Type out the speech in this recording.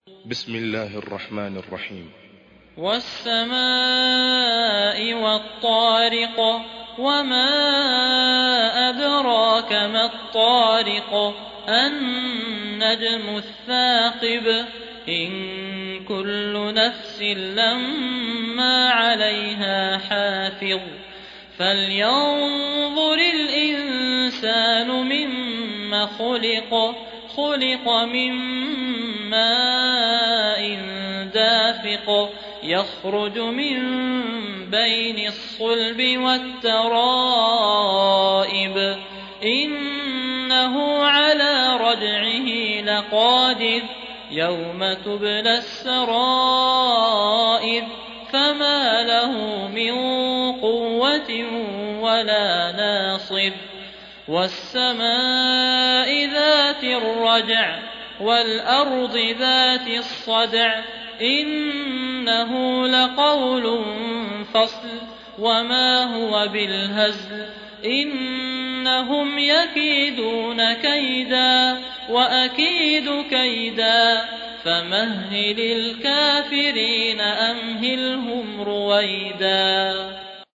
بسم الله الرحمن الرحيم. والسماء والطارق، وما أدراك ما الطارق، النجم الثاقب، إن كل نفس لما عليها حافظ، فلينظر الإنسان مما خلق، خلق من ماء دافق، يخرج من بين الصلب والترائب، إنه على رجعه لقادر، يوم تبلى السرائر، فما له من قوة ولا ناصر. والسماء ذات الرجع، والأرض ذات الصدع، إنه لقول فصل، وما هو بالهزل، إنهم يكيدون كيدا وأكيد كيدا، فمهل الكافرين أمهلهم رويدا.